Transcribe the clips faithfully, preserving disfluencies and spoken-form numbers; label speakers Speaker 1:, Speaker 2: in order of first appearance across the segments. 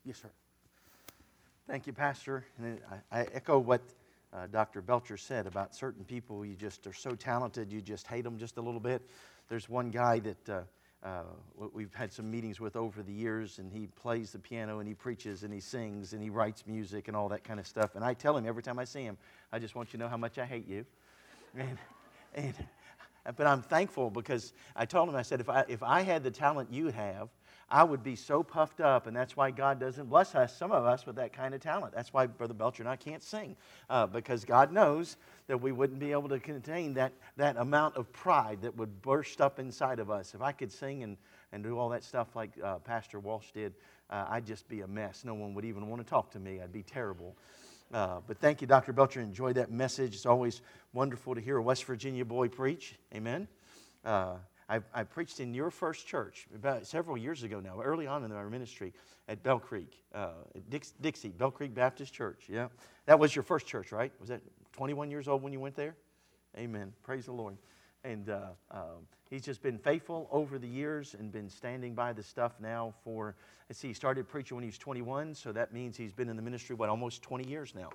Speaker 1: Yes, sir. Thank you, Pastor. And I, I echo what uh, Doctor Belcher said about certain people. You just are so talented, you just hate them just a little bit. There's one guy that uh, uh, we've had some meetings with over the years, and he plays the piano, and he preaches, and he sings, and he writes music, and all that kind of stuff. And I tell him every time I see him, I just want you to know how much I hate you. And, and but I'm thankful because I told him, I said, if I if I had the talent you have, I would be so puffed up, and that's why God doesn't bless us, some of us, with that kind of talent. That's why Brother Belcher and I can't sing, uh, because God knows that we wouldn't be able to contain that, that amount of pride that would burst up inside of us. If I could sing and, and do all that stuff like uh, Pastor Walsh did, uh, I'd just be a mess. No one would even want to talk to me. I'd be terrible. Uh, but thank you, Doctor Belcher. Enjoyed that message. It's always wonderful to hear a West Virginia boy preach. Amen. Uh, I, I preached in your first church about several years ago now, early on in our ministry at Bell Creek, uh, at Dix, Dixie, Bell Creek Baptist Church. Yeah, that was your first church, right? Was that twenty-one years old when you went there? Amen. Praise the Lord. And uh, um, he's just been faithful over the years and been standing by the stuff now for, let's see, he started preaching when he was twenty-one, so that means he's been in the ministry, what, almost twenty years now?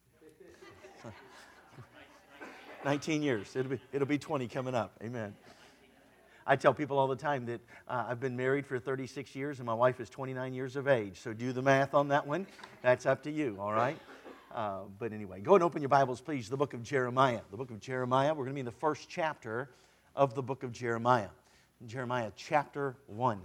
Speaker 1: nineteen years. It'll be, it'll be twenty coming up. Amen. I tell people all the time that uh, I've been married for thirty-six years and my wife is twenty-nine years of age. So do the math on that one. That's up to you, all right? Uh, but anyway, go and open your Bibles, please, the book of Jeremiah. The book of Jeremiah, we're going to be in the first chapter of the book of Jeremiah. Jeremiah chapter one.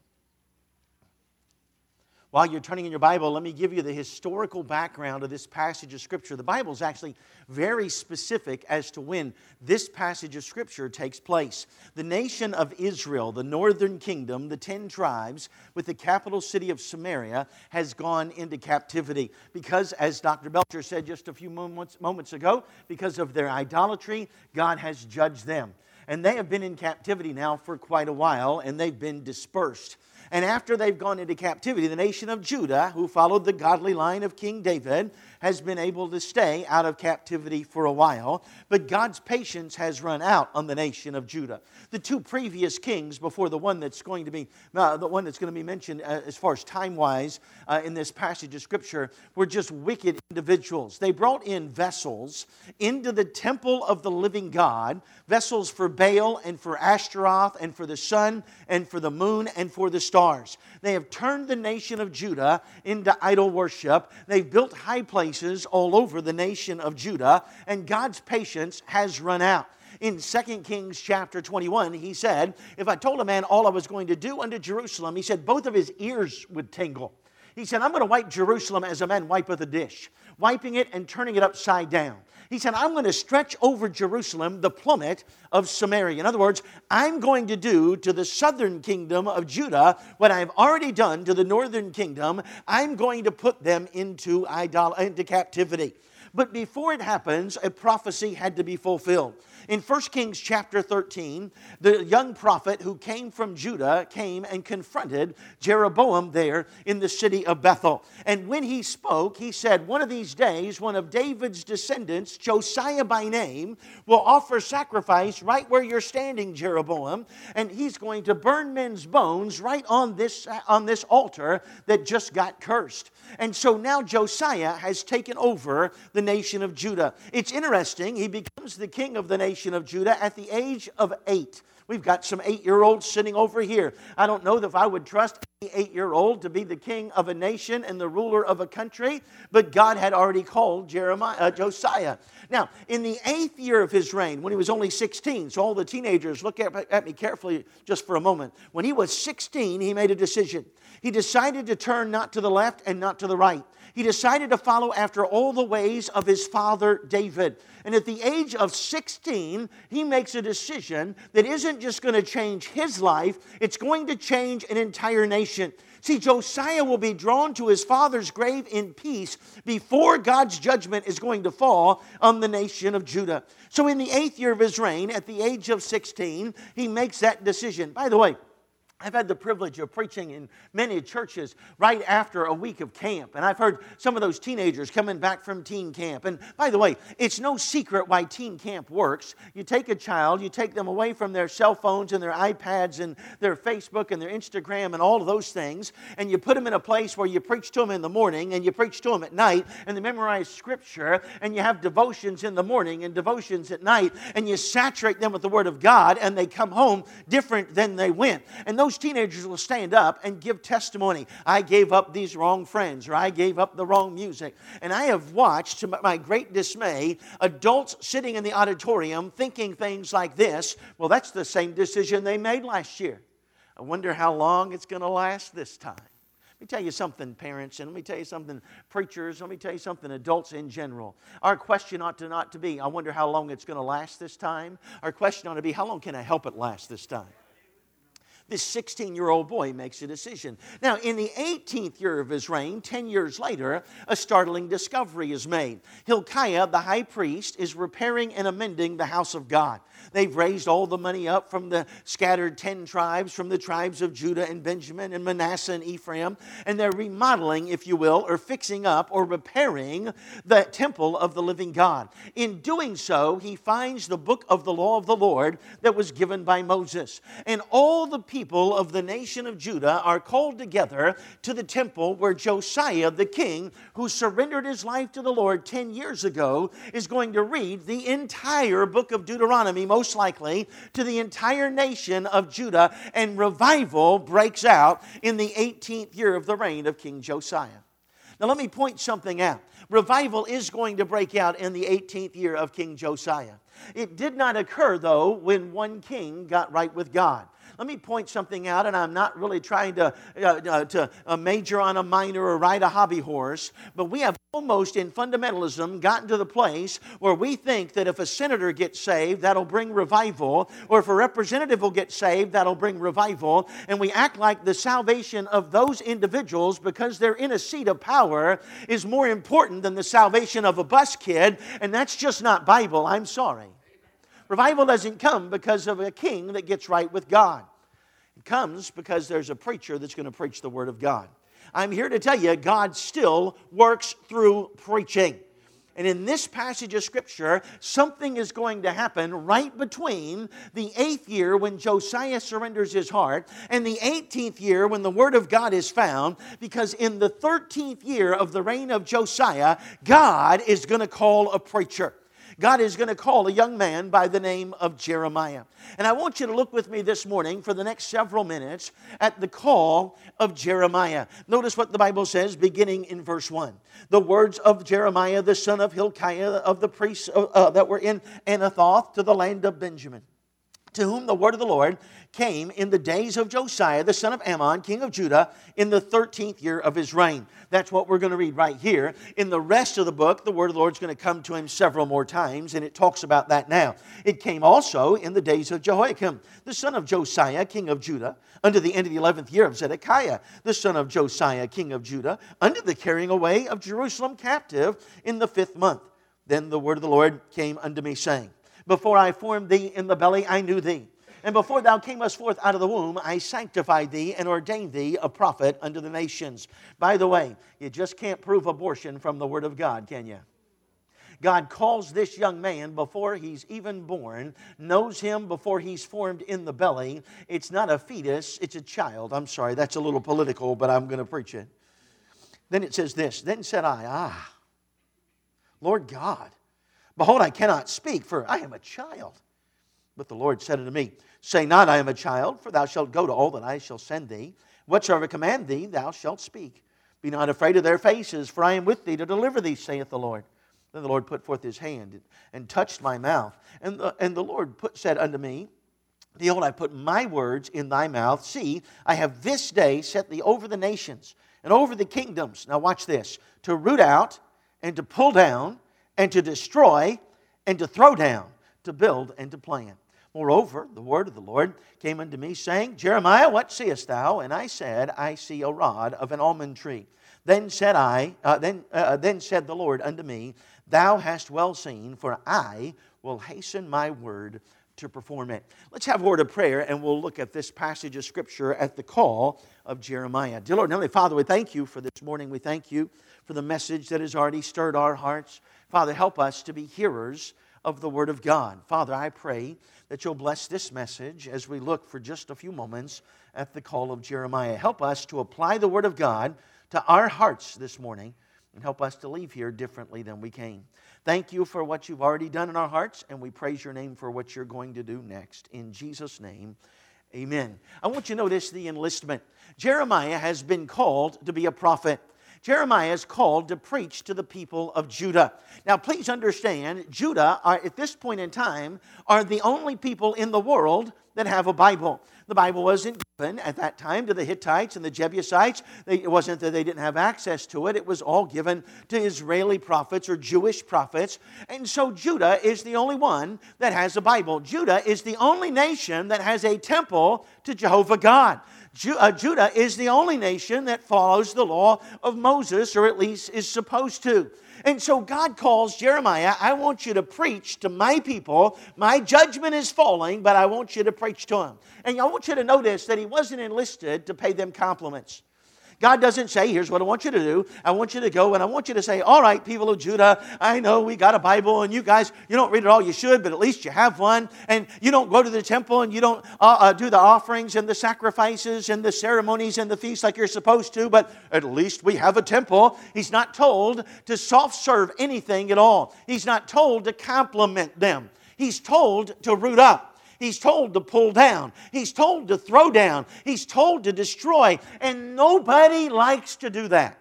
Speaker 1: While you're turning in your Bible, let me give you the historical background of this passage of Scripture. The Bible is actually very specific as to when this passage of Scripture takes place. The nation of Israel, the northern kingdom, the ten tribes, with the capital city of Samaria, has gone into captivity because, as Doctor Belcher said just a few moments, moments ago, because of their idolatry, God has judged them. And they have been in captivity now for quite a while, and they've been dispersed. And after they've gone into captivity, the nation of Judah, who followed the godly line of King David, has been able to stay out of captivity for a while. But God's patience has run out on the nation of Judah. The two previous kings, before the one that's going to be uh, the one that's going to be mentioned uh, as far as time-wise uh, in this passage of Scripture, were just wicked individuals. They brought in vessels into the temple of the living God, vessels for Baal and for Ashtaroth and for the sun and for the moon and for the stars. They have turned the nation of Judah into idol worship. They've built high places all over the nation of Judah, and God's patience has run out. In Second Kings chapter twenty-one, he said, if I told a man all I was going to do unto Jerusalem, he said both of his ears would tingle. He said, I'm going to wipe Jerusalem as a man wipeth a dish, wiping it and turning it upside down. He said, I'm going to stretch over Jerusalem the plummet of Samaria. In other words, I'm going to do to the southern kingdom of Judah what I've already done to the northern kingdom. I'm going to put them into, idol- into captivity. But before it happens, a prophecy had to be fulfilled. In First Kings chapter thirteen, the young prophet who came from Judah came and confronted Jeroboam there in the city of Bethel. And when he spoke, he said, one of these days, one of David's descendants, Josiah by name, will offer sacrifice right where you're standing, Jeroboam. And he's going to burn men's bones right on this, on this altar that just got cursed. And so now Josiah has taken over the nation of Judah. It's interesting, he becomes the king of the nation of Judah at the age of eight. We've got some eight-year-olds sitting over here. I don't know if I would trust any eight-year-old to be the king of a nation and the ruler of a country, but God had already called Jeremiah, uh, Josiah. Now, in the eighth year of his reign, when he was only sixteen, so all the teenagers, look at, at me carefully just for a moment. When he was sixteen, he made a decision. He decided to turn not to the left and not to the right. He decided to follow after all the ways of his father David. And at the age of sixteen, he makes a decision that isn't just going to change his life, it's going to change an entire nation. See, Josiah will be drawn to his father's grave in peace before God's judgment is going to fall on the nation of Judah. So in the eighth year of his reign, at the age of sixteen, he makes that decision. By the way, I've had the privilege of preaching in many churches right after a week of camp. And I've heard some of those teenagers coming back from teen camp. And by the way, it's no secret why teen camp works. You take a child, you take them away from their cell phones and their iPads and their Facebook and their Instagram and all of those things, and you put them in a place where you preach to them in the morning and you preach to them at night, and they memorize Scripture, and you have devotions in the morning and devotions at night, and you saturate them with the Word of God, and they come home different than they went. And those teenagers will stand up and give testimony. I gave up these wrong friends, or I gave up the wrong music. And I have watched, to my great dismay, adults sitting in the auditorium thinking things like this: well, that's the same decision they made last year. I wonder how long it's going to last this time. Let me tell you something, parents, and let me tell you something, preachers, let me tell you something, adults in general. Our question ought to not to be, I wonder how long it's going to last this time. Our question ought to be, how long can I help it last this time? This sixteen-year-old boy makes a decision. Now, in the eighteenth year of his reign, ten years later, a startling discovery is made. Hilkiah, the high priest, is repairing and amending the house of God. They've raised all the money up from the scattered ten tribes, from the tribes of Judah and Benjamin and Manasseh and Ephraim, and they're remodeling, if you will, or fixing up or repairing the temple of the living God. In doing so, he finds the book of the law of the Lord that was given by Moses. And all the people of the nation of Judah are called together to the temple where Josiah, the king, who surrendered his life to the Lord ten years ago, is going to read the entire book of Deuteronomy, most likely, to the entire nation of Judah, and revival breaks out in the eighteenth year of the reign of King Josiah. Now let me point something out. Revival is going to break out in the eighteenth year of King Josiah. It did not occur, though, when one king got right with God. Let me point something out, and I'm not really trying to, uh, uh, to uh, major on a minor or ride a hobby horse, but we have almost in fundamentalism gotten to the place where we think that if a senator gets saved, that'll bring revival, or if a representative will get saved, that'll bring revival, and we act like the salvation of those individuals, because they're in a seat of power, is more important than the salvation of a bus kid, and that's just not Bible. I'm sorry. Revival doesn't come because of a king that gets right with God. It comes because there's a preacher that's going to preach the Word of God. I'm here to tell you, God still works through preaching. And in this passage of Scripture, something is going to happen right between the eighth year when Josiah surrenders his heart and the eighteenth year when the Word of God is found, because in the thirteenth year of the reign of Josiah, God is going to call a preacher. God is going to call a young man by the name of Jeremiah. And I want you to look with me this morning for the next several minutes at the call of Jeremiah. Notice what the Bible says beginning in verse one. The words of Jeremiah, the son of Hilkiah, of the priests uh, uh, that were in Anathoth, to the land of Benjamin, to whom the word of the Lord came in the days of Josiah, the son of Ammon, king of Judah, in the thirteenth year of his reign. That's what we're going to read right here. In the rest of the book, the word of the Lord is going to come to him several more times, and it talks about that now. It came also in the days of Jehoiakim, the son of Josiah, king of Judah, unto the end of the eleventh year of Zedekiah, the son of Josiah, king of Judah, unto the carrying away of Jerusalem captive in the fifth month. Then the word of the Lord came unto me, saying, Before I formed thee in the belly, I knew thee. And before thou camest forth out of the womb, I sanctified thee and ordained thee a prophet unto the nations. By the way, you just can't prove abortion from the Word of God, can you? God calls this young man before he's even born, knows him before he's formed in the belly. It's not a fetus, it's a child. I'm sorry, that's a little political, but I'm going to preach it. Then it says this, Then said I, Ah, Lord God, behold, I cannot speak, for I am a child. But the Lord said unto me, Say not, I am a child, for thou shalt go to all that I shall send thee. Whatsoever command thee, thou shalt speak. Be not afraid of their faces, for I am with thee to deliver thee, saith the Lord. Then the Lord put forth his hand and touched my mouth. And the, and the Lord put, said unto me, Behold, I put my words in thy mouth. See, I have this day set thee over the nations and over the kingdoms. Now watch this. To root out and to pull down and to destroy and to throw down, to build and to plant. Moreover, the word of the Lord came unto me, saying, Jeremiah, what seest thou? And I said, I see a rod of an almond tree. Then said I, uh, then, uh, then said the Lord unto me, Thou hast well seen, for I will hasten my word to perform it. Let's have a word of prayer, and we'll look at this passage of Scripture at the call of Jeremiah. Dear Lord and Heavenly Father, we thank you for this morning. We thank you for the message that has already stirred our hearts. Father, help us to be hearers of the Word of God. Father, I pray that you'll bless this message as we look for just a few moments at the call of Jeremiah. Help us to apply the Word of God to our hearts this morning, and help us to leave here differently than we came. Thank you for what you've already done in our hearts, and we praise your name for what you're going to do next. In Jesus' name, amen. I want you to notice the enlistment. Jeremiah has been called to be a prophet. Jeremiah is called to preach to the people of Judah. Now, please understand, Judah, are, at this point in time, are the only people in the world that have a Bible. The Bible wasn't given at that time to the Hittites and the Jebusites. They, it wasn't that they didn't have access to it. It was all given to Israeli prophets or Jewish prophets. And so Judah is the only one that has a Bible. Judah is the only nation that has a temple to Jehovah God. Ju- uh, Judah is the only nation that follows the law of Moses, or at least is supposed to. And so God calls Jeremiah, I want you to preach to my people. My judgment is falling, but I want you to preach to them. And I want you to notice that he wasn't enlisted to pay them compliments. God doesn't say, here's what I want you to do. I want you to go and I want you to say, all right, people of Judah, I know we got a Bible and you guys, you don't read it all you should, but at least you have one. And you don't go to the temple and you don't uh, uh, do the offerings and the sacrifices and the ceremonies and the feasts like you're supposed to, but at least we have a temple. He's not told to soft-serve anything at all. He's not told to compliment them. He's told to root up. He's told to pull down. He's told to throw down. He's told to destroy. And nobody likes to do that.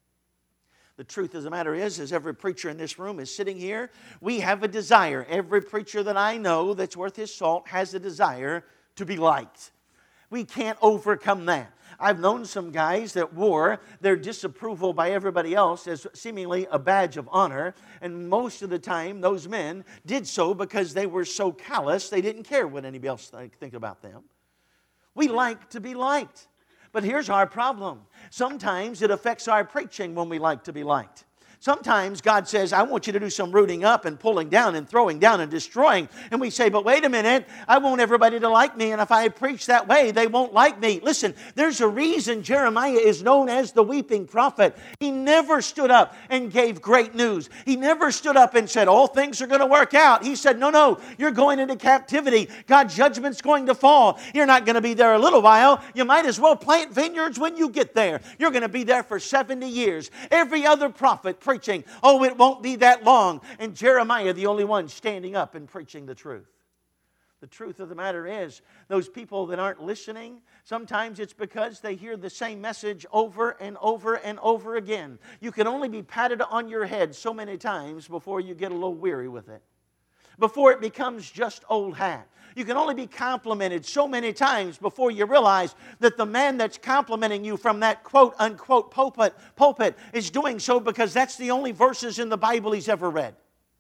Speaker 1: The truth of the matter is, as every preacher in this room is sitting here, we have a desire. Every preacher that I know that's worth his salt has a desire to be liked. We can't overcome that. I've known some guys that wore their disapproval by everybody else as seemingly a badge of honor. And most of the time, those men did so because they were so callous, they didn't care what anybody else think about them. We like to be liked. But here's our problem. Sometimes it affects our preaching when we like to be liked. Sometimes God says, I want you to do some rooting up and pulling down and throwing down and destroying. And we say, but wait a minute, I want everybody to like me. And if I preach that way, they won't like me. Listen, there's a reason Jeremiah is known as the weeping prophet. He never stood up and gave great news. He never stood up and said, all things are going to work out. He said, no, no, you're going into captivity. God's judgment's going to fall. You're not going to be there a little while. You might as well plant vineyards when you get there. You're going to be there for seventy years. Every other prophet preaching, oh, it won't be that long. And Jeremiah, the only one standing up and preaching the truth. The truth of the matter is, those people that aren't listening, sometimes it's because they hear the same message over and over and over again. You can only be patted on your head so many times before you get a little weary with it. Before it becomes just old hat. You can only be complimented so many times before you realize that the man that's complimenting you from that quote-unquote pulpit, pulpit is doing so because that's the only verses in the Bible he's ever read.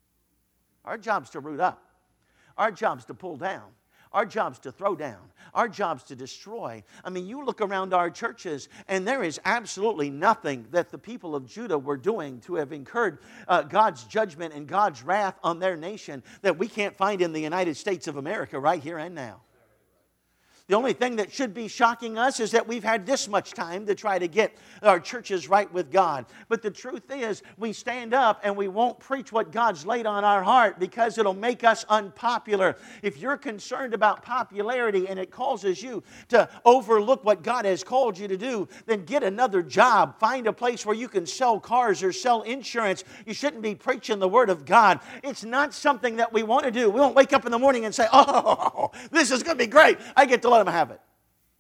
Speaker 1: Our job's to root up. Our job's to pull down. Our job's to throw down. Our job's to destroy. I mean, you look around our churches, and there is absolutely nothing that the people of Judah were doing to have incurred uh, God's judgment and God's wrath on their nation that we can't find in the United States of America right here and now. The only thing that should be shocking us is that we've had this much time to try to get our churches right with God. But the truth is, we stand up and we won't preach what God's laid on our heart because it'll make us unpopular. If you're concerned about popularity and it causes you to overlook what God has called you to do, then get another job. Find a place where you can sell cars or sell insurance. You shouldn't be preaching the Word of God. It's not something that we want to do. We won't wake up in the morning and say, oh, this is going to be great. I get to let them have it.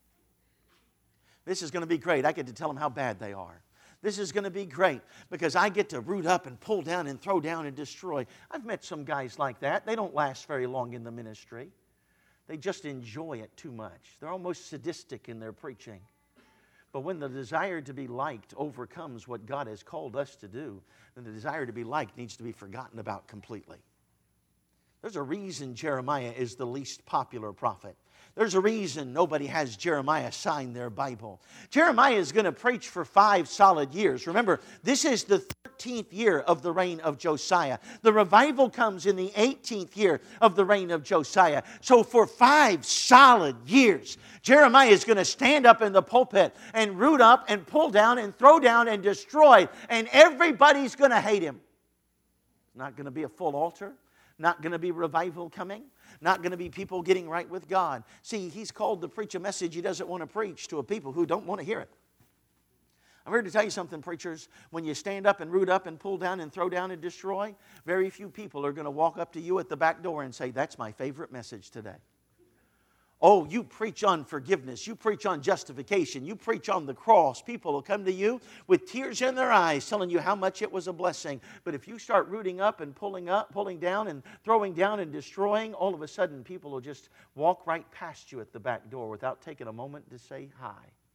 Speaker 1: This is going to be great. I get to tell them how bad they are. This is going to be great because I get to root up and pull down and throw down and destroy. I've met some guys like that. They don't last very long in the ministry. They just enjoy it too much. They're almost sadistic in their preaching. But when the desire to be liked overcomes what God has called us to do, then the desire to be liked needs to be forgotten about completely. There's a reason Jeremiah is the least popular prophet. There's a reason nobody has Jeremiah sign their Bible. Jeremiah is going to preach for five solid years. Remember, this is the thirteenth year of the reign of Josiah. The revival comes in the eighteenth year of the reign of Josiah. So for five solid years, Jeremiah is going to stand up in the pulpit and root up and pull down and throw down and destroy. And everybody's going to hate him. Not going to be a full altar. Not going to be revival coming. Not going to be people getting right with God. See, he's called to preach a message he doesn't want to preach to a people who don't want to hear it. I'm here to tell you something, preachers. When you stand up and root up and pull down and throw down and destroy, very few people are going to walk up to you at the back door and say, that's my favorite message today. Oh, you preach on forgiveness. You preach on justification. You preach on the cross. People will come to you with tears in their eyes telling you how much it was a blessing. But if you start rooting up and pulling up, pulling down and throwing down and destroying, all of a sudden people will just walk right past you at the back door without taking a moment to say hi.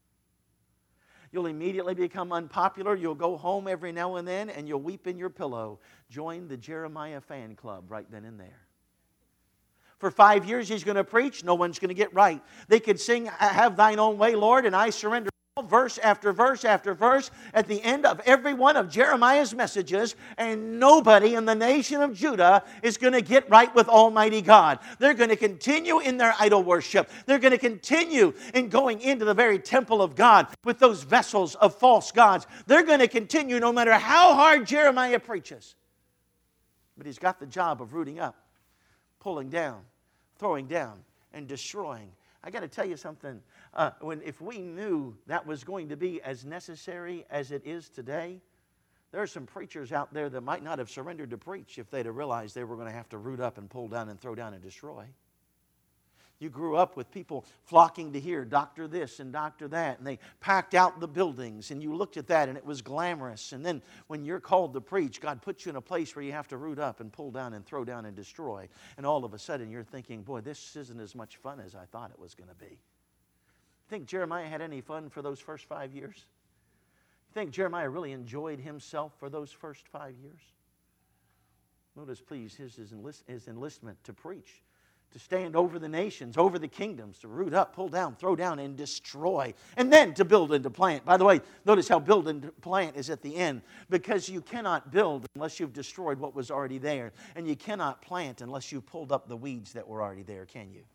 Speaker 1: You'll immediately become unpopular. You'll go home every now and then and you'll weep in your pillow. Join the Jeremiah fan club right then and there. For five years he's going to preach. No one's going to get right. They could sing, have thine own way, Lord, and I surrender all, verse after verse after verse at the end of every one of Jeremiah's messages, and nobody in the nation of Judah is going to get right with Almighty God. They're going to continue in their idol worship. They're going to continue in going into the very temple of God with those vessels of false gods. They're going to continue no matter how hard Jeremiah preaches. But he's got the job of rooting up, pulling down, throwing down, and destroying. I got to tell you something. Uh, when if we knew that was going to be as necessary as it is today, there are some preachers out there that might not have surrendered to preach if they'd have realized they were going to have to root up and pull down and throw down and destroy. You grew up with people flocking to hear doctor this and doctor that, and they packed out the buildings, and you looked at that, and it was glamorous. And then when you're called to preach, God puts you in a place where you have to root up and pull down and throw down and destroy. And all of a sudden, you're thinking, boy, this isn't as much fun as I thought it was going to be. Think Jeremiah had any fun for those first five years? You think Jeremiah really enjoyed himself for those first five years? Notice, please, his, his, enlist, his enlistment to preach, to stand over the nations, over the kingdoms, to root up, pull down, throw down, and destroy. And then to build and to plant. By the way, notice how build and to plant is at the end. Because you cannot build unless you've destroyed what was already there. And you cannot plant unless you've pulled up the weeds that were already there, can you?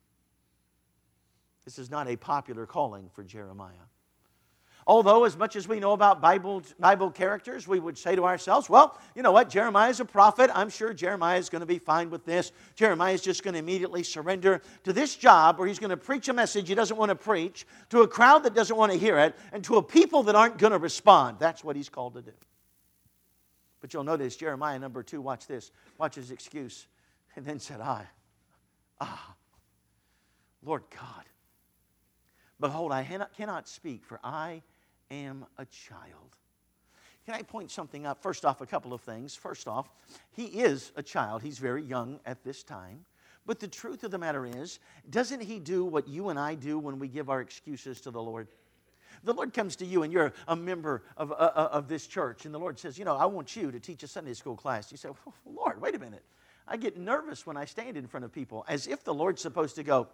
Speaker 1: This is not a popular calling for Jeremiah. Although, as much as we know about Bible, Bible characters, we would say to ourselves, well, you know what? Jeremiah is a prophet. I'm sure Jeremiah is going to be fine with this. Jeremiah is just going to immediately surrender to this job where he's going to preach a message he doesn't want to preach, to a crowd that doesn't want to hear it, and to a people that aren't going to respond. That's what he's called to do. But you'll notice Jeremiah number two, watch this. Watch his excuse. And then said, I, ah, Lord God, behold, I cannot speak, for I am a child. Can I point something out? First off, a couple of things. First off, he is a child. He's very young at this time. But the truth of the matter is, doesn't he do what you and I do when we give our excuses to the Lord? The Lord comes to you and you're a member of, uh, of this church, and the Lord says, you know, I want you to teach a Sunday school class. You say, oh, Lord, wait a minute. I get nervous when I stand in front of people, as if the Lord's supposed to go,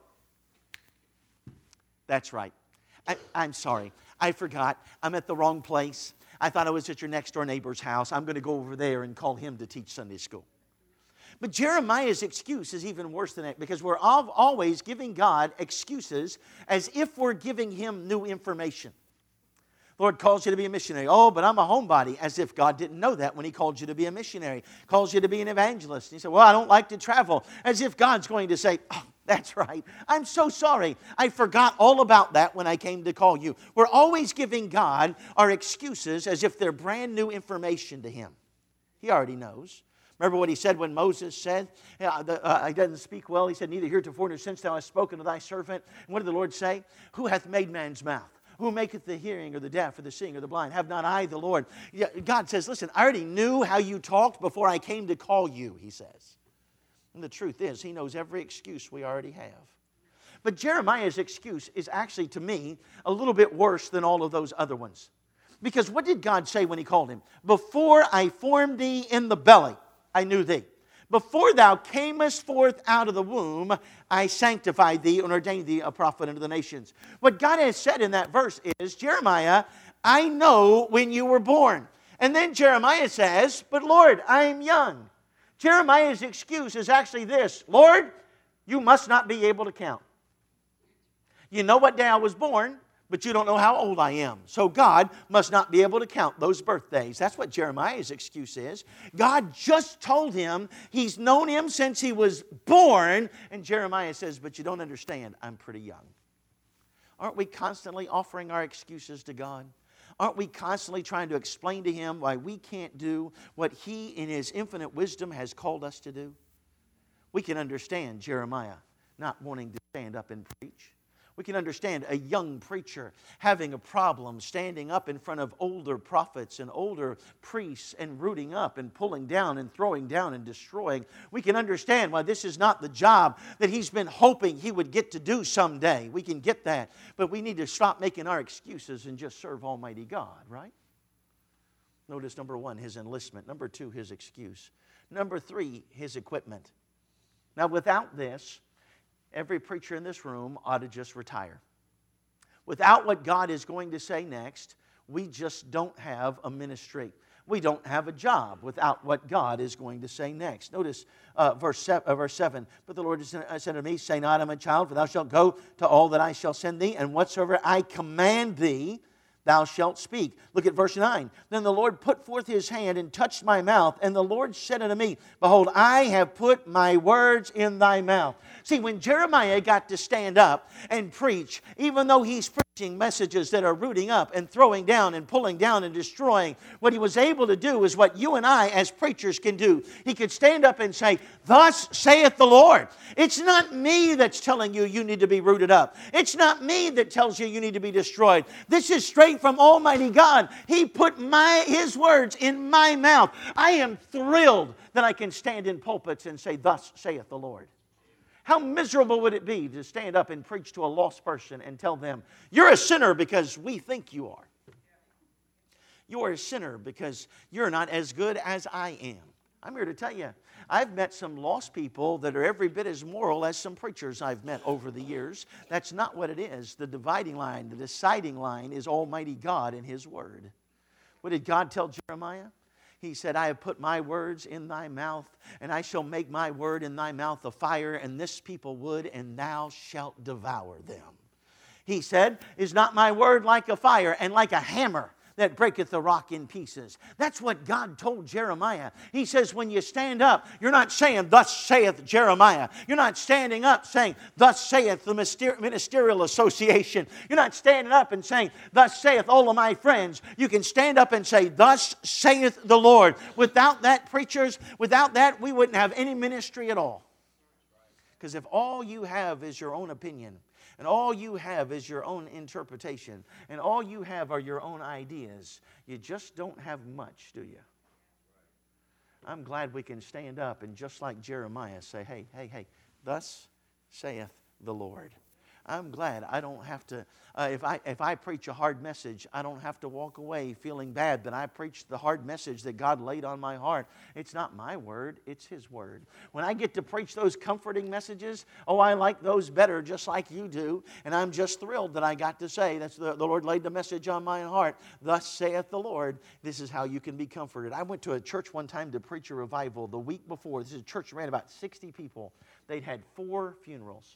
Speaker 1: that's right. I, I'm sorry. I forgot. I'm at the wrong place. I thought I was at your next door neighbor's house. I'm going to go over there and call him to teach Sunday school. But Jeremiah's excuse is even worse than that, because we're always giving God excuses as if we're giving him new information. The Lord calls you to be a missionary. Oh, but I'm a homebody. As if God didn't know that when he called you to be a missionary. Calls you to be an evangelist. And you say, well, I don't like to travel. As if God's going to say, oh, that's right. I'm so sorry. I forgot all about that when I came to call you. We're always giving God our excuses as if they're brand new information to him. He already knows. Remember what he said when Moses said, uh, the, uh, I doesn't speak well. He said, neither heretofore nor since thou hast spoken to thy servant. And what did the Lord say? Who hath made man's mouth? Who maketh the hearing or the deaf or the seeing or the blind? Have not I the Lord? Yeah, God says, listen, I already knew how you talked before I came to call you, he says. And the truth is, he knows every excuse we already have. But Jeremiah's excuse is actually, to me, a little bit worse than all of those other ones. Because what did God say when he called him? Before I formed thee in the belly, I knew thee. Before thou camest forth out of the womb, I sanctified thee and ordained thee a prophet unto the nations. What God has said in that verse is, Jeremiah, I know when you were born. And then Jeremiah says, but Lord, I am young. Jeremiah's excuse is actually this, Lord, you must not be able to count. You know what day I was born, but you don't know how old I am. So God must not be able to count those birthdays. That's what Jeremiah's excuse is. God just told him he's known him since he was born. And Jeremiah says, but you don't understand, I'm pretty young. Aren't we constantly offering our excuses to God? Aren't we constantly trying to explain to Him why we can't do what He in His infinite wisdom has called us to do? We can understand Jeremiah not wanting to stand up and preach. We can understand a young preacher having a problem standing up in front of older prophets and older priests and rooting up and pulling down and throwing down and destroying. We can understand why this is not the job that he's been hoping he would get to do someday. We can get that. But we need to stop making our excuses and just serve Almighty God, right? Notice number one, his enlistment. Number two, his excuse. Number three, his equipment. Now without this, every preacher in this room ought to just retire. Without what God is going to say next, we just don't have a ministry. We don't have a job without what God is going to say next. Notice uh, verse, seven, uh, verse seven. But the Lord said unto me, say not, I am a child, for thou shalt go to all that I shall send thee, and whatsoever I command thee, thou shalt speak. Look at verse nine. Then the Lord put forth His hand and touched my mouth, and the Lord said unto me, behold, I have put my words in thy mouth. See, when Jeremiah got to stand up and preach, even though he's preaching messages that are rooting up and throwing down and pulling down and destroying, what he was able to do is what you and I as preachers can do. He could stand up and say, thus saith the Lord. It's not me that's telling you you need to be rooted up. It's not me that tells you you need to be destroyed. This is straight from Almighty God. He put my His words in my mouth. I am thrilled that I can stand in pulpits and say, thus saith the Lord. How miserable would it be to stand up and preach to a lost person and tell them, you're a sinner because we think you are. You are a sinner because you're not as good as I am. I'm here to tell you, I've met some lost people that are every bit as moral as some preachers I've met over the years. That's not what it is. The dividing line, the deciding line is Almighty God and His Word. What did God tell Jeremiah? He said, I have put my words in thy mouth, and I shall make my word in thy mouth a fire, and this people would, and thou shalt devour them. He said, is not my word like a fire and like a hammer that breaketh the rock in pieces? That's what God told Jeremiah. He says, when you stand up, you're not saying, thus saith Jeremiah. You're not standing up saying, thus saith the ministerial association. You're not standing up and saying, thus saith all of my friends. You can stand up and say, thus saith the Lord. Without that, preachers, without that, we wouldn't have any ministry at all. Because if all you have is your own opinion, and all you have is your own interpretation, and all you have are your own ideas, you just don't have much, do you? I'm glad we can stand up and just like Jeremiah say, hey, hey, hey, thus saith the Lord. I'm glad I don't have to, uh, if I if I preach a hard message, I don't have to walk away feeling bad that I preached the hard message that God laid on my heart. It's not my word, it's His word. When I get to preach those comforting messages, oh, I like those better just like you do. And I'm just thrilled that I got to say, that's the, the Lord laid the message on my heart. Thus saith the Lord, this is how you can be comforted. I went to a church one time to preach a revival the week before. This is a church that ran about sixty people. They'd had four funerals.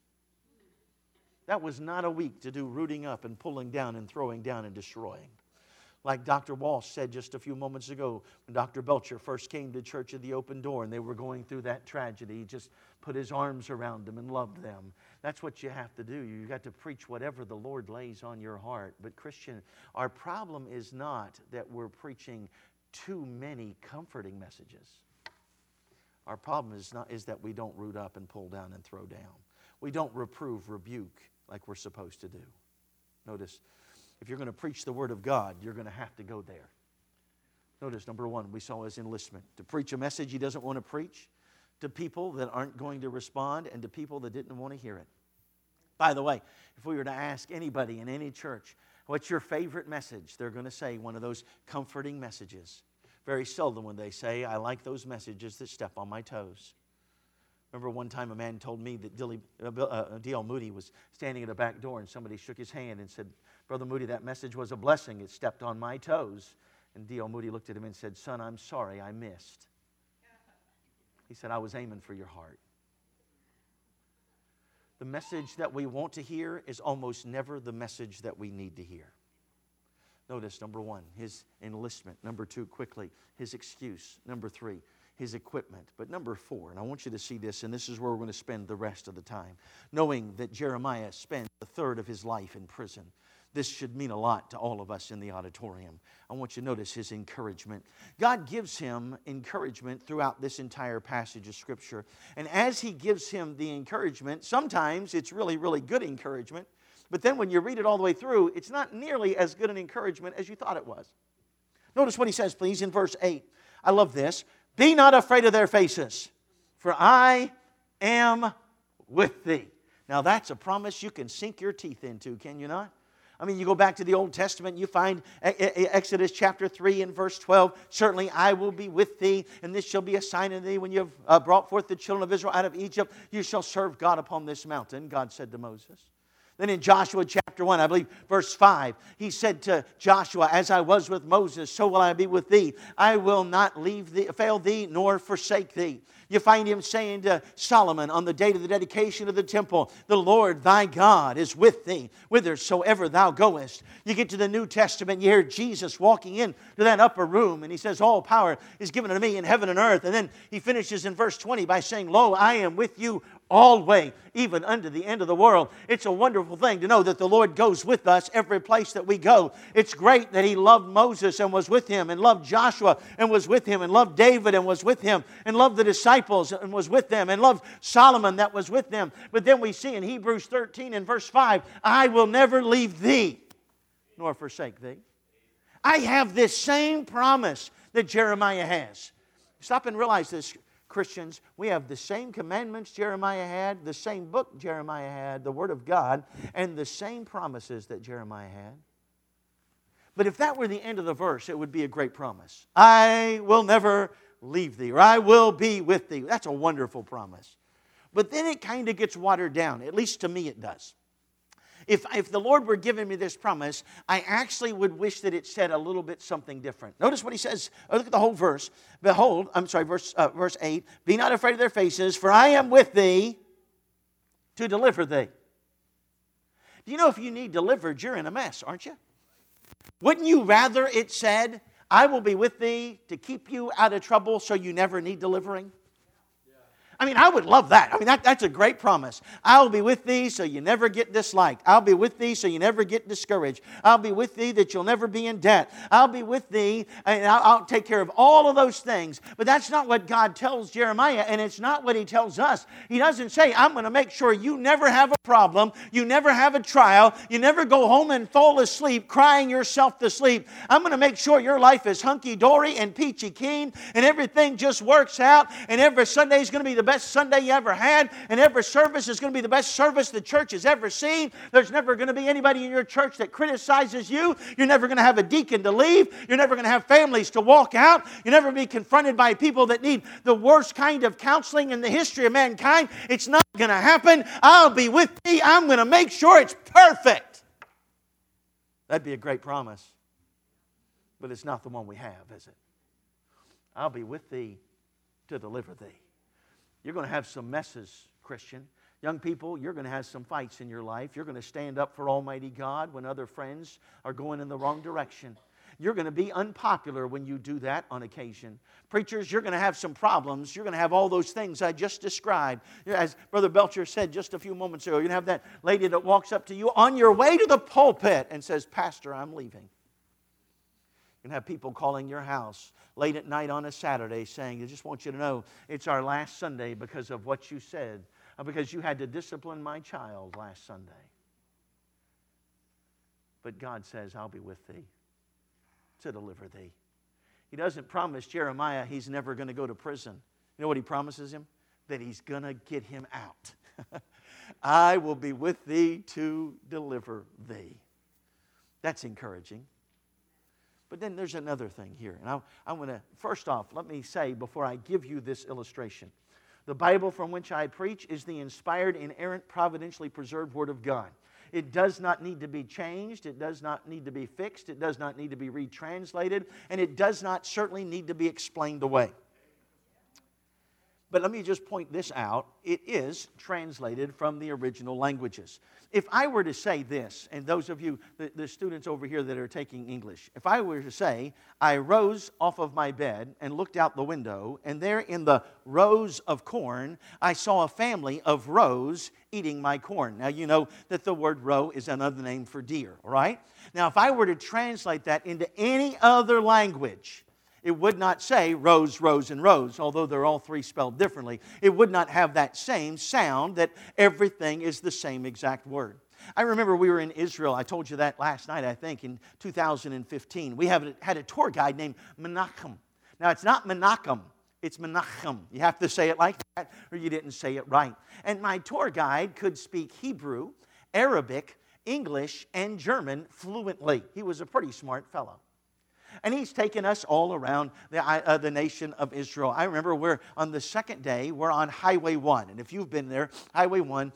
Speaker 1: That was not a week to do rooting up and pulling down and throwing down and destroying. Like Doctor Walsh said just a few moments ago, when Doctor Belcher first came to Church of the Open Door and they were going through that tragedy, he just put his arms around them and loved them. That's what you have to do. You've got to preach whatever the Lord lays on your heart. But Christian, our problem is not that we're preaching too many comforting messages. Our problem is not is that we don't root up and pull down and throw down. We don't reprove, rebuke like we're supposed to do. Notice, if you're going to preach the Word of God, you're going to have to go there. Notice, number one, we saw his enlistment. To preach a message he doesn't want to preach, to people that aren't going to respond, and to people that didn't want to hear it. By the way, if we were to ask anybody in any church, what's your favorite message? They're going to say one of those comforting messages. Very seldom when they say, I like those messages that step on my toes. Remember one time a man told me that Dilly, uh, D L Moody was standing at a back door and somebody shook his hand and said, Brother Moody, that message was a blessing. It stepped on my toes. And D L Moody looked at him and said, son, I'm sorry, I missed. He said, I was aiming for your heart. The message that we want to hear is almost never the message that we need to hear. Notice, number one, his enlistment. Number two, quickly, his excuse. Number three, his equipment. But number four, and I want you to see this, and this is where we're going to spend the rest of the time, knowing that Jeremiah spent a third of his life in prison. This should mean a lot to all of us in the auditorium. I want you to notice his encouragement. God gives him encouragement throughout this entire passage of Scripture. And as he gives him the encouragement, sometimes it's really, really good encouragement. But then when you read it all the way through, it's not nearly as good an encouragement as you thought it was. Notice what he says, please, in verse eight. I love this. Be not afraid of their faces, for I am with thee. Now that's a promise you can sink your teeth into, can you not? I mean, you go back to the Old Testament, you find Exodus chapter three and verse twelve. Certainly I will be with thee, and this shall be a sign of thee. When you have uh, brought forth the children of Israel out of Egypt, you shall serve God upon this mountain, God said to Moses. Then in Joshua chapter one, I believe verse five, he said to Joshua, as I was with Moses, so will I be with thee. I will not leave thee, fail thee, nor forsake thee. You find him saying to Solomon on the date of the dedication of the temple, the Lord thy God is with thee, whithersoever thou goest. You get to the New Testament, you hear Jesus walking in to that upper room, and he says, all power is given unto me in heaven and earth. And then he finishes in verse twenty by saying, lo, I am with you always, even unto the end of the world. It's a wonderful thing to know that the Lord goes with us every place that we go. It's great that he loved Moses and was with him, and loved Joshua and was with him, and loved David and was with him, and loved the disciples and was with them, and loved Solomon that was with them. But then we see in Hebrews thirteen and verse five, I will never leave thee nor forsake thee. I have this same promise that Jeremiah has. Stop and realize this, Christians. We have the same commandments Jeremiah had, the same book Jeremiah had, the Word of God, and the same promises that Jeremiah had. But if that were the end of the verse, it would be a great promise. I will never leave thee, or I will be with thee. That's a wonderful promise. But then it kind of gets watered down. At least to me it does. If, if the Lord were giving me this promise, I actually would wish that it said a little bit something different. Notice what he says. Look at the whole verse. Behold, I'm sorry, verse, uh, verse eight. Be not afraid of their faces, for I am with thee to deliver thee. Do you know if you need delivered, you're in a mess, aren't you? Wouldn't you rather it said, I will be with thee to keep you out of trouble so you never need delivering? I mean, I would love that. I mean, that, that's a great promise. I'll be with thee so you never get disliked. I'll be with thee so you never get discouraged. I'll be with thee that you'll never be in debt. I'll be with thee and I'll, I'll take care of all of those things. But that's not what God tells Jeremiah, and it's not what he tells us. He doesn't say, I'm going to make sure you never have a problem, you never have a trial, you never go home and fall asleep crying yourself to sleep. I'm going to make sure your life is hunky-dory and peachy keen, and everything just works out, and every Sunday is going to be the best Sunday you ever had, and every service is going to be the best service the church has ever seen. There's never going to be anybody in your church that criticizes you. You're never going to have a deacon to leave. You're never going to have families to walk out. You'll never be confronted by people that need the worst kind of counseling in the history of mankind. It's not going to happen. I'll be with thee. I'm going to make sure it's perfect. That'd be a great promise. But it's not the one we have, is it? I'll be with thee to deliver thee. You're going to have some messes, Christian. Young people, you're going to have some fights in your life. You're going to stand up for Almighty God when other friends are going in the wrong direction. You're going to be unpopular when you do that on occasion. Preachers, you're going to have some problems. You're going to have all those things I just described. As Brother Belcher said just a few moments ago, you're going to have that lady that walks up to you on your way to the pulpit and says, Pastor, I'm leaving. You can have people calling your house late at night on a Saturday saying, I just want you to know it's our last Sunday because of what you said, or because you had to discipline my child last Sunday. But God says, I'll be with thee to deliver thee. He doesn't promise Jeremiah he's never going to go to prison. You know what he promises him? That he's going to get him out. I will be with thee to deliver thee. That's encouraging. But then there's another thing here. And I, I want to, first off, let me say before I give you this illustration, the Bible from which I preach is the inspired, inerrant, providentially preserved Word of God. It does not need to be changed. It does not need to be fixed. It does not need to be retranslated. And it does not certainly need to be explained away. But let me just point this out. It is translated from the original languages. If I were to say this, and those of you, the, the students over here that are taking English, if I were to say, I rose off of my bed and looked out the window, and there in the rows of corn, I saw a family of rows eating my corn. Now, you know that the word row is another name for deer, all right? Now, if I were to translate that into any other language, it would not say rows, rows, and rows, although they're all three spelled differently. It would not have that same sound that everything is the same exact word. I remember we were in Israel. I told you that last night, I think, in two thousand fifteen. We have, had a tour guide named Menachem. Now, it's not Menachem. It's Menachem. You have to say it like that, or you didn't say it right. And my tour guide could speak Hebrew, Arabic, English, and German fluently. He was a pretty smart fellow. And he's taken us all around the, uh, the nation of Israel. I remember we're on the second day, we're on Highway one. And if you've been there, Highway one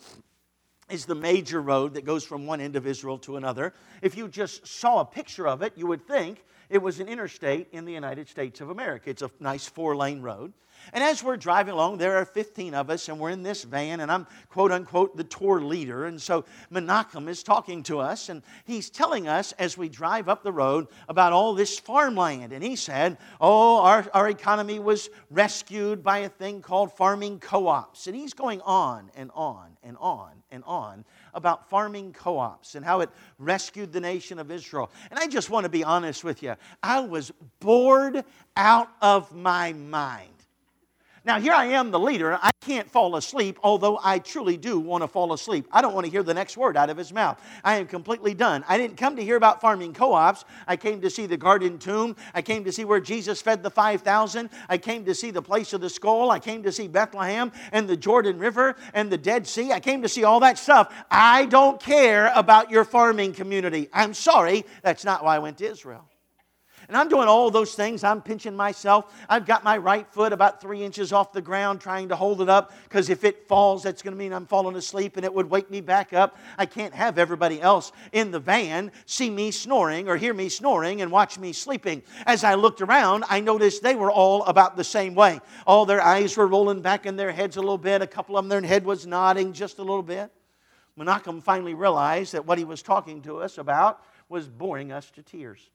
Speaker 1: is the major road that goes from one end of Israel to another. If you just saw a picture of it, you would think it was an interstate in the United States of America. It's a nice four-lane road. And as we're driving along, there are fifteen of us, and we're in this van, and I'm, quote-unquote, the tour leader. And so Menachem is talking to us, and he's telling us as we drive up the road about all this farmland. And he said, oh, our, our economy was rescued by a thing called farming co-ops. And he's going on and on and on and on about farming co-ops and how it rescued the nation of Israel. And I just want to be honest with you. I was bored out of my mind. Now, here I am, the leader. I can't fall asleep, although I truly do want to fall asleep. I don't want to hear the next word out of his mouth. I am completely done. I didn't come to hear about farming co-ops. I came to see the garden tomb. I came to see where Jesus fed the five thousand. I came to see the place of the skull. I came to see Bethlehem and the Jordan River and the Dead Sea. I came to see all that stuff. I don't care about your farming community. I'm sorry, that's not why I went to Israel. And I'm doing all those things. I'm pinching myself. I've got my right foot about three inches off the ground trying to hold it up because if it falls, that's going to mean I'm falling asleep and it would wake me back up. I can't have everybody else in the van see me snoring or hear me snoring and watch me sleeping. As I looked around, I noticed they were all about the same way. All their eyes were rolling back in their heads a little bit. A couple of them, their head was nodding just a little bit. Menachem finally realized that what he was talking to us about was boring us to tears.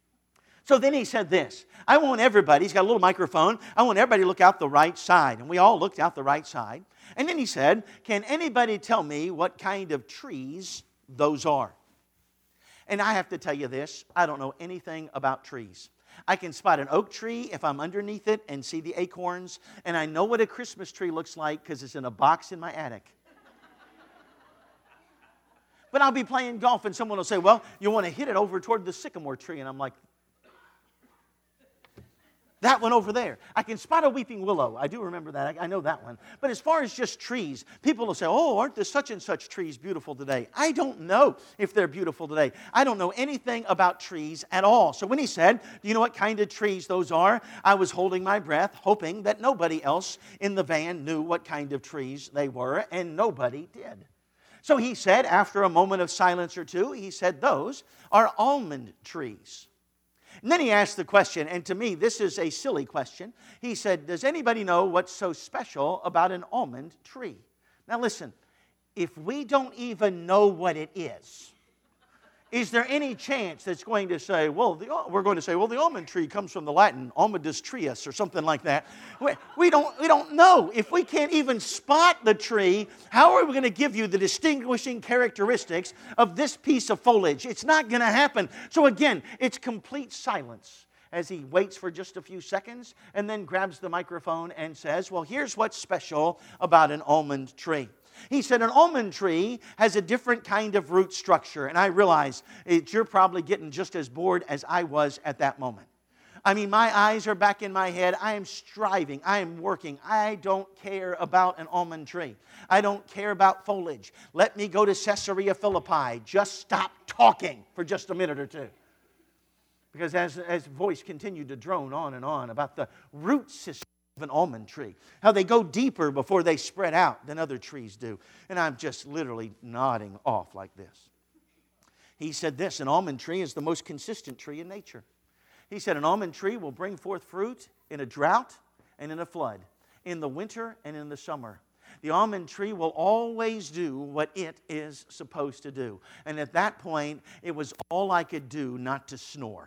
Speaker 1: So then he said this, I want everybody, he's got a little microphone, I want everybody to look out the right side. And we all looked out the right side. And then he said, can anybody tell me what kind of trees those are? And I have to tell you this, I don't know anything about trees. I can spot an oak tree if I'm underneath it and see the acorns. And I know what a Christmas tree looks like because it's in a box in my attic. But I'll be playing golf and someone will say, well, you want to hit it over toward the sycamore tree. And I'm like, that one over there. I can spot a weeping willow. I do remember that. I, I know that one. But as far as just trees, people will say, oh, aren't the such and such trees beautiful today? I don't know if they're beautiful today. I don't know anything about trees at all. So when he said, do you know what kind of trees those are? I was holding my breath, hoping that nobody else in the van knew what kind of trees they were, and nobody did. So he said, after a moment of silence or two, he said, those are almond trees. And then he asked the question, and to me, this is a silly question. He said, does anybody know what's so special about an almond tree? Now listen, if we don't even know what it is, is there any chance that's going to say, well, the, we're going to say, well, the almond tree comes from the Latin, almondus trius, or something like that. We, we, don't, we don't know. If we can't even spot the tree, how are we going to give you the distinguishing characteristics of this piece of foliage? It's not going to happen. So again, it's complete silence as he waits for just a few seconds and then grabs the microphone and says, well, here's what's special about an almond tree. He said an almond tree has a different kind of root structure. And I realize that you're probably getting just as bored as I was at that moment. I mean, my eyes are back in my head. I am striving. I am working. I don't care about an almond tree. I don't care about foliage. Let me go to Caesarea Philippi. Just stop talking for just a minute or two. Because as, as the voice continued to drone on and on about the root system of an almond tree, how they go deeper before they spread out than other trees do. And I'm just literally nodding off like this. He said this, an almond tree is the most consistent tree in nature. He said an almond tree will bring forth fruit in a drought and in a flood, in the winter and in the summer. The almond tree will always do what it is supposed to do. And at that point, it was all I could do not to snore.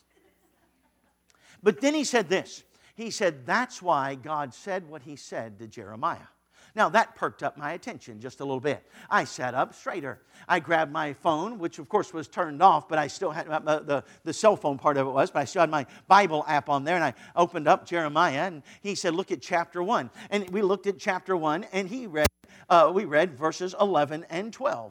Speaker 1: But then he said this. He said, that's why God said what he said to Jeremiah. Now, that perked up my attention just a little bit. I sat up straighter. I grabbed my phone, which of course was turned off, but I still had uh, the, the cell phone part of it was, but I still had my Bible app on there, and I opened up Jeremiah, and he said, look at chapter one. And we looked at chapter one, and he read, uh, we read verses eleven and twelve.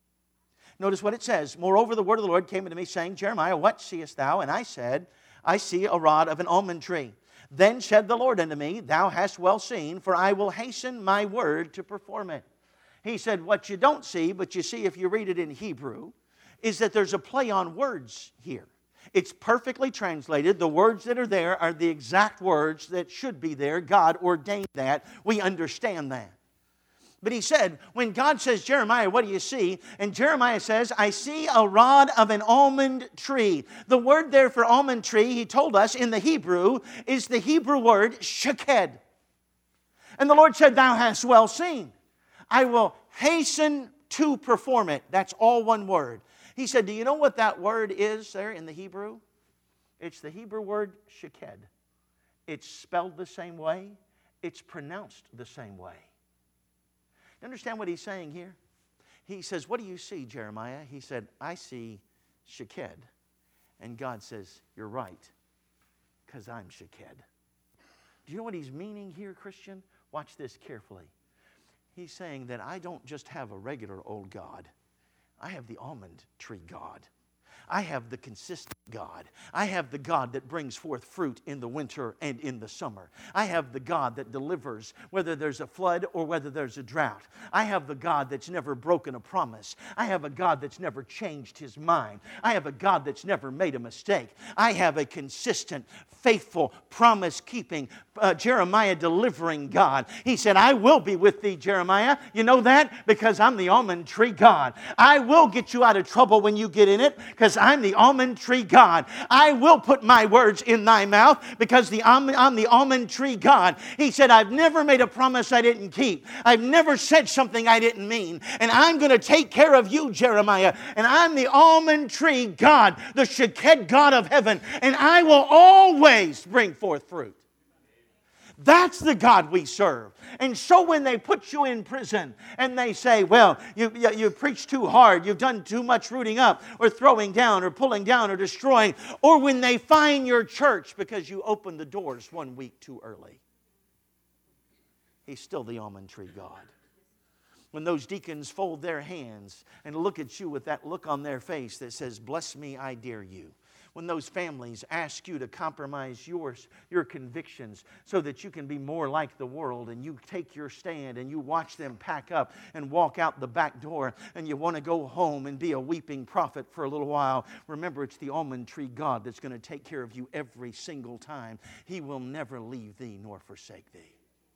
Speaker 1: Notice what it says. Moreover, the word of the Lord came unto me, saying, Jeremiah, what seest thou? And I said, I see a rod of an almond tree. Then said the Lord unto me, thou hast well seen, for I will hasten my word to perform it. He said, what you don't see, but you see if you read it in Hebrew, is that there's a play on words here. It's perfectly translated. The words that are there are the exact words that should be there. God ordained that. We understand that. But he said, when God says, Jeremiah, what do you see? And Jeremiah says, I see a rod of an almond tree. The word there for almond tree, he told us in the Hebrew, is the Hebrew word shaked. And the Lord said, thou hast well seen. I will hasten to perform it. That's all one word. He said, do you know what that word is there in the Hebrew? It's the Hebrew word shaked. It's spelled the same way. It's pronounced the same way. You understand what he's saying here? He says, what do you see, Jeremiah? He said, I see shaked. And God says, you're right, because I'm shaked. Do you know what he's meaning here, Christian? Watch this carefully. He's saying that I don't just have a regular old God. I have the almond tree God. I have the consistent God. I have the God that brings forth fruit in the winter and in the summer. I have the God that delivers whether there's a flood or whether there's a drought. I have the God that's never broken a promise. I have a God that's never changed his mind. I have a God that's never made a mistake. I have a consistent, faithful, promise-keeping, uh, Jeremiah delivering God. He said, I will be with thee, Jeremiah. You know that? Because I'm the almond tree God. I will get you out of trouble when you get in it, because I'm the almond tree God. I will put my words in thy mouth, because the, I'm, I'm the almond tree God. He said, I've never made a promise I didn't keep. I've never said something I didn't mean. And I'm going to take care of you, Jeremiah. And I'm the almond tree God, the shaked God of heaven. And I will always bring forth fruit. That's the God we serve. And so when they put you in prison and they say, well, you, you, you preached too hard, you've done too much rooting up or throwing down or pulling down or destroying, or when they fine your church because you opened the doors one week too early, he's still the almond tree God. When those deacons fold their hands and look at you with that look on their face that says, bless me, I dare you. When those families ask you to compromise yours, your convictions so that you can be more like the world, and you take your stand and you watch them pack up and walk out the back door, and you want to go home and be a weeping prophet for a little while, remember, it's the almond tree God that's going to take care of you every single time. He will never leave thee nor forsake thee.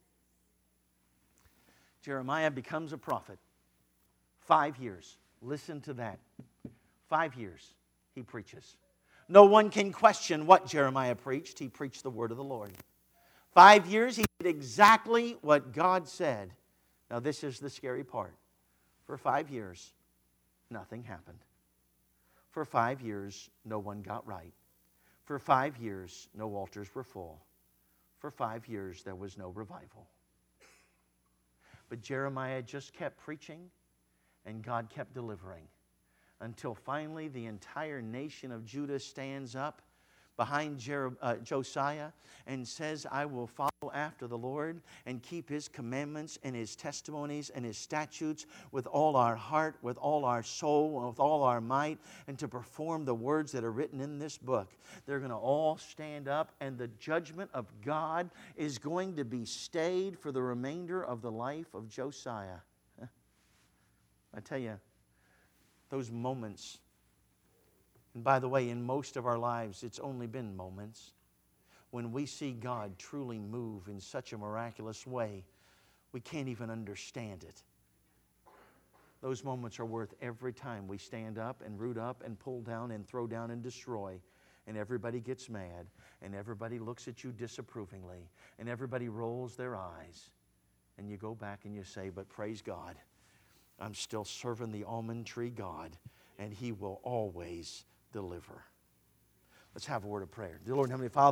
Speaker 1: Jeremiah becomes a prophet. Five years. Listen to that. Five years he preaches. No one can question what Jeremiah preached. He preached the word of the Lord. Five years, he did exactly what God said. Now, this is the scary part. For five years, nothing happened. For five years, no one got right. For five years, no altars were full. For five years, there was no revival. But Jeremiah just kept preaching, and God kept delivering, until finally the entire nation of Judah stands up behind Jer- uh, Josiah and says, I will follow after the Lord and keep his commandments and his testimonies and his statutes with all our heart, with all our soul, and with all our might, and to perform the words that are written in this book. They're going to all stand up, and the judgment of God is going to be stayed for the remainder of the life of Josiah. I tell you, those moments And by the way, in most of our lives, it's only been moments. When we see God truly move in such a miraculous way, we can't even understand it. Those moments are worth every time we stand up and root up and pull down and throw down and destroy, and everybody gets mad, and everybody looks at you disapprovingly, and everybody rolls their eyes, and you go back and you say, but praise God, I'm still serving the almond tree God, and He will always deliver. Let's have a word of prayer. Dear Lord and Heavenly Father,